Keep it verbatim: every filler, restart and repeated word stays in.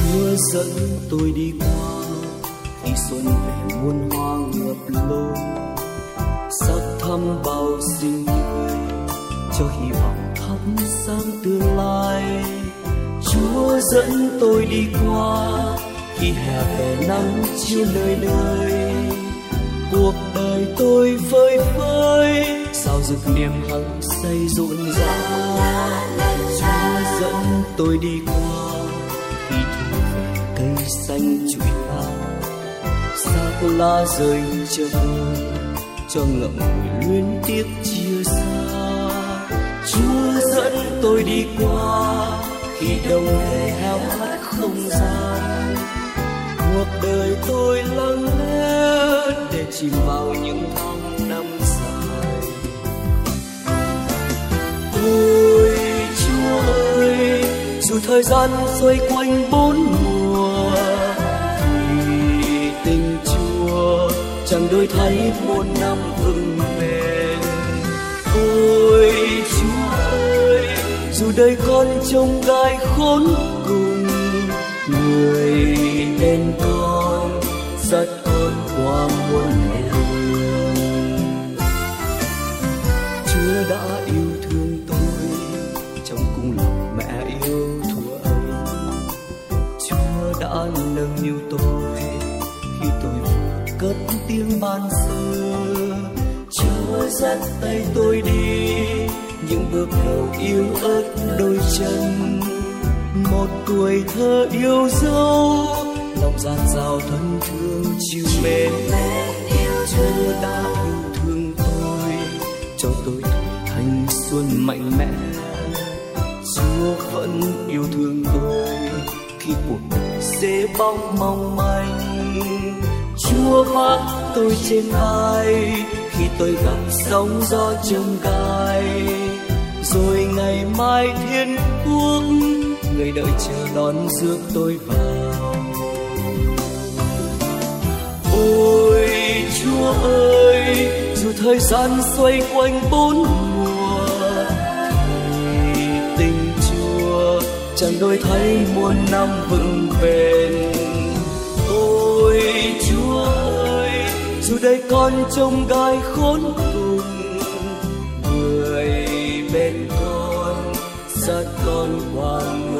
Chúa dẫn tôi đi qua khi xuân về muôn hoa ngập lối, sắc thắm bao xinh tươi cho hy vọng thắp sáng tương lai. Chúa dẫn tôi đi qua khi hè về nắng chiếu nơi nơi, cuộc đời tôi phơi phới sao rực niềm hăng say rộn rã. Chúa dẫn tôi đi qua khi thu về cây xanh trụi lá, xác lá rơi chờ cho ngậm ngùi luyến tiếc chia xa. Chúa dẫn tôi đi qua khi đông đầy héo hắt không gian, cuộc đời tôi lặng lẽ để chìm vào những tháng năm dài. Ôi Chúa ơi, dù thời gian xoay quanh bốn mùa, vì tình Chúa chẳng đổi thay một năm vững bền. Ôi Chúa ơi, dù đời con trông gai khốn cùng, người bên con dắt con qua muôn đường. Chúa đã yêu thương tôi trong cung lòng mẹ yêu thuở ấy. Chúa đã nâng niu tôi khi tôi vừa cất tiếng ban sơ. Chúa dắt tay tôi đi những bước đầu yêu ớt đôi chân, một tuổi thơ yêu dấu, lòng dạt dào thân thương chiều mến. Chúa đã yêu thương tôi cho tôi tuổi thanh xuân mạnh mẽ. Chúa vẫn yêu thương tôi khi cuộc đời xế bóng mong manh. Chúa vác tôi trên vai khi tôi gặp sóng gió chông gai, rồi ngày mai thiên quốc người đợi chờ đón rước tôi vào. Ôi Chúa ơi, dù thời gian xoay quanh bốn mùa, thì tình Chúa chẳng đổi thay muôn năm vững bền. Ôi Chúa ơi, dù đời con trông gai khốn cùng, người bên con dắt con qua người.